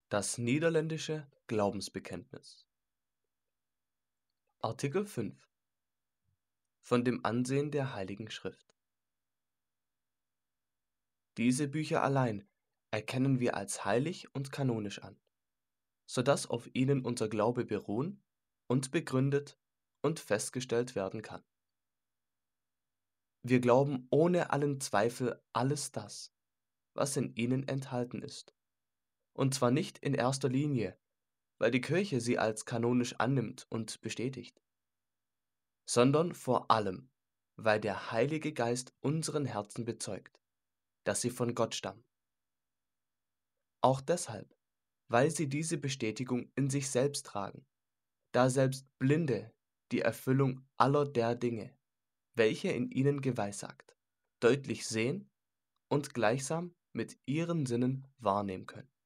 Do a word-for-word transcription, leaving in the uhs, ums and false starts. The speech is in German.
Das niederländische Glaubensbekenntnis. Artikel fünf. Von dem Ansehen der Heiligen Schrift. Diese Bücher allein erkennen wir als heilig und kanonisch an, so dass auf ihnen unser Glaube beruhen und begründet und festgestellt werden kann. Wir glauben ohne allen Zweifel alles das, was in ihnen enthalten ist, und zwar nicht in erster Linie, weil die Kirche sie als kanonisch annimmt und bestätigt, sondern vor allem, weil der Heilige Geist unseren Herzen bezeugt, dass sie von Gott stammen. Auch deshalb, weil sie diese Bestätigung in sich selbst tragen, da selbst Blinde die Erfüllung aller der Dinge, welche in ihnen geweissagt, deutlich sehen und gleichsam mit ihren Sinnen wahrnehmen können.